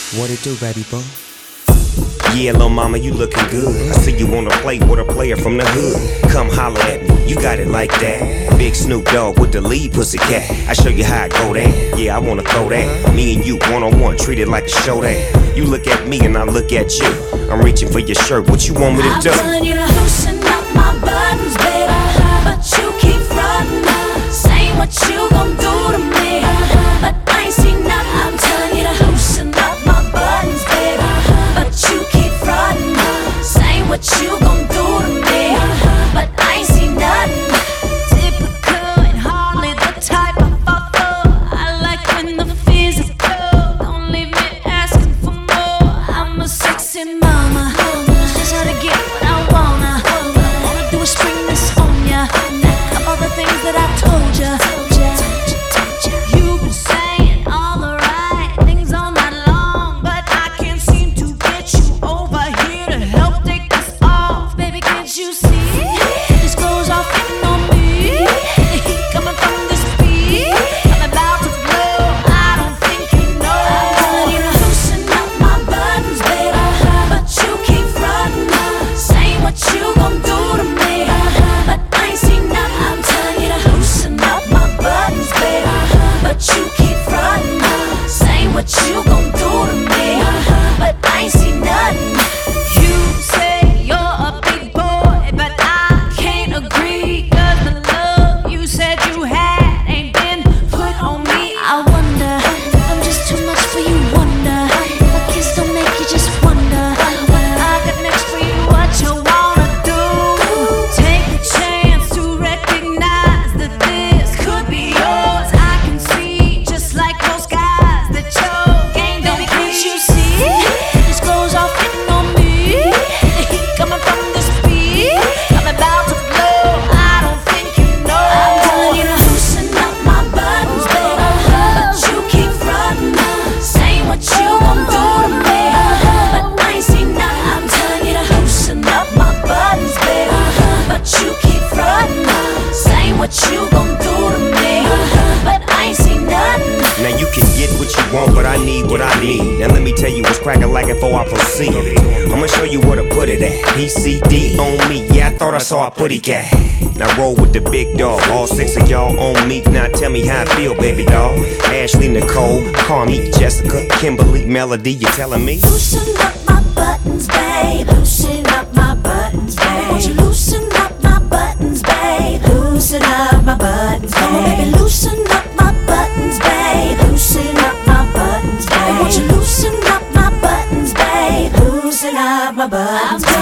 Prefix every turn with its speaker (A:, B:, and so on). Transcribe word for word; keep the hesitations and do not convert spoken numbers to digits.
A: What it do, baby boy?
B: Yeah, lil' mama, you looking good. I see you wanna play with a player from the hood. Come holler at me, you got it like that. Big Snoop Dogg with the lead pussycat. I show you how I go there. Yeah, I wanna throw that. Me and you one on one, treat it like a show that. You look at me and I look at you. I'm reaching for your shirt. What you want me to do?
C: I'm telling you to loosen up my buttons, baby, but you keep frontin', saying what you gon' do to me, but I ain't seen nothing. I'm telling you to loosen up my buttons, baby, but you keep frontin', saying what you gon' do to me, but I ain't seen nothing. Typical and hardly the type I fall for. I like when the physical, don't leave me asking for more. I'm a sexy mama, just how to get what I wanna. What I wanna do is spring this on ya, of all the things that I told ya. You've been saying all the right things all night long, but I can't seem to get you over here to help take this off. Baby, can't you see? This goes off hitting on me. The heat coming from this beat, I'm about to blow. I don't think you know. I'm telling you to loosen up my buttons, baby, but you keep frontin', saying what you gon' do to me, but I ain't seen nothing. I'm telling you to loosen up my buttons, baby, but you keep frontin', saying what you gon' do to me, but I ain't seen nothing. You say you're a big boy, but I can't agree, 'cause the love you said you had ain't been put on me. I wonder if I'm just too much for you, wonder if a kiss don't make you just wonder what I got next for you, what you wanna do. Take a chance to recognize that this could be yours. I can see, just like those guys, that your game don't. Baby, can't you see? This goes off hitting on me. The heat coming from this beat, I'm about to blow. I don't think you know. I'm telling you to loosen up my buttons, baby, but you keep frontin', saying what you gon' do to me, but I ain't seen nothing. I'm telling you to loosen up my buttons, baby, but you keep frontin', saying what you gon' do to me, but I ain't seen nothing.
B: Now you can get what you want, but I need what I need. Now let me tell you what's crackin' like before I proceed. I'ma show you where to put it at. P C D on me, yeah, I thought I saw a putty cat. Now roll with the big dog, all six of y'all on me. Now tell me how I feel, baby doll. Ashley, Nicole, Carmi, Jessica, Kimberly, Melody, you telling me?
C: Loosen up my buttons, babe. Loosen up my buttons, babe. Won't you loosen up my buttons, babe? Loosen up my buttons, babe. Come on, baby, loosen up my buttons, babe. Loosen up my buttons, babe. Won't you loosen up my buttons, babe? Loosen up my buttons, babe.